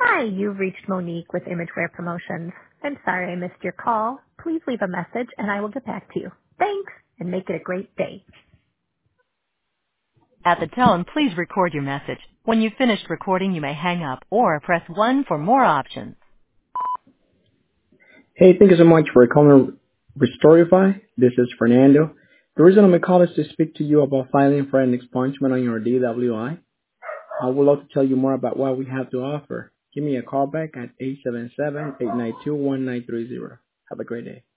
Hi, you've reached Monique with Imageware Promotions. I'm sorry I missed your call. Please leave a message and I will get back to you. Thanks, and make it a great day. At the tone, please record your message. When you've finished recording, you may hang up or press 1 for more options. Hey, thank you so much for calling Restorify. This is Fernando. The reason I'm calling is to speak to you about filing for an expungement on your DWI. I would love to tell you more about what we have to offer. Give me a call back at 877-892-1930. Have a great day.